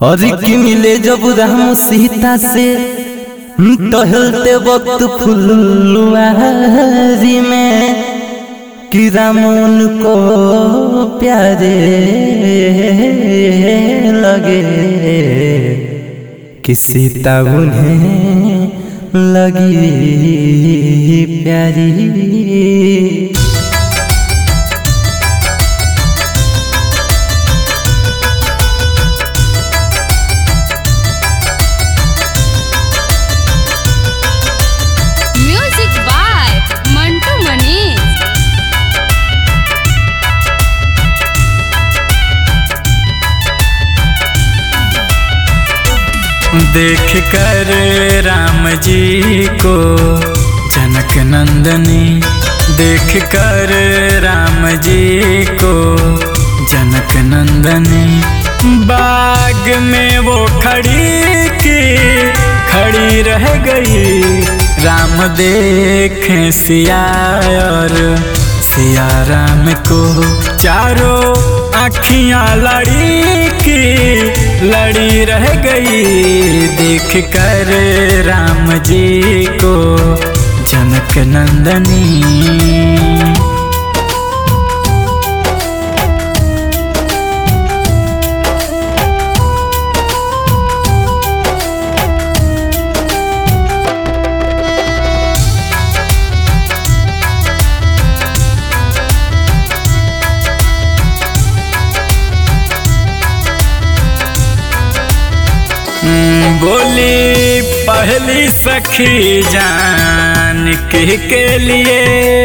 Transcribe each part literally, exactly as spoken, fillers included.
और की मिले जब राम सीता से टहलते वक्त फुलवारी में कि राम उनको प्यारे लगे कि सीता उन्हें लगी प्यारी। देख कर राम जी को जनक नंदनी, देख कर राम जी को जनक नंदनी, बाग में वो खड़ी की खड़ी रह गई। राम देखें सिया और सिया राम को, चारों आँखियाँ लड़ी की लड़ी रह गई। देख कर राम जी को जनक नंदनी। बोली पहली सखी जान के के लिए।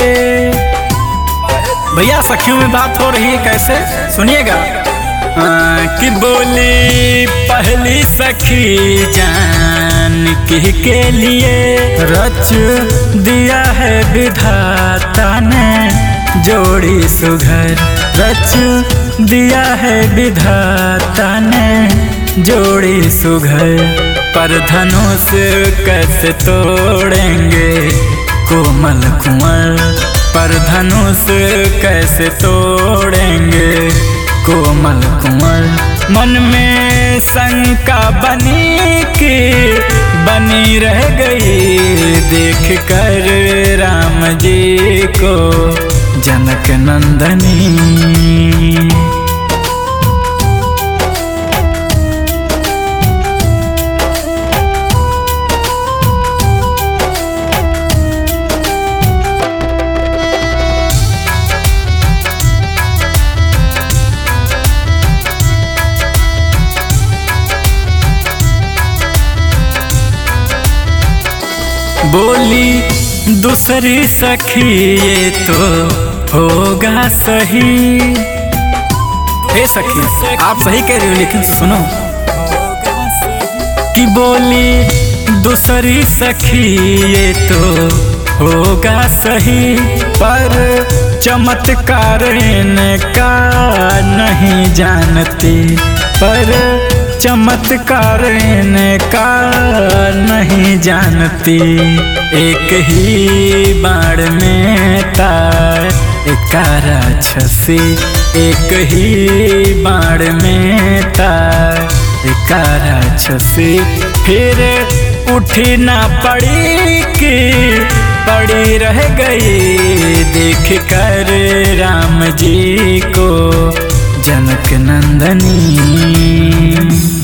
भैया सखियों में बात हो रही है, कैसे सुनिएगा। कि बोली पहली सखी जान के के लिए, रच दिया है विधाता ने जोड़ी सुघर, रच दिया है विधाता ने जोड़ी सुघर। पर धनुष कैसे तोड़ेंगे कोमल कुंवर, पर धनुष कैसे तोड़ेंगे कोमल कुंवर। मन में शंका बनी की बनी रह गई। देख कर राम जी को जनक नंदनी। बोली दूसरी सखी ये तो होगा सही। हे सखी आप सही कह रही हो, लेकिन सुनो। कि बोली दूसरी सखी ये तो होगा सही, पर चमत्कार इनका नहीं जानती, पर चमत्कार इनका नहीं जानती। एक ही बाण में तार एक राक्षसी, एक ही बाण में तार एक राक्षसी। फिर उठी ना पड़ी कि पड़ी रह गई। देख कर राम जी को जनक नंदनी।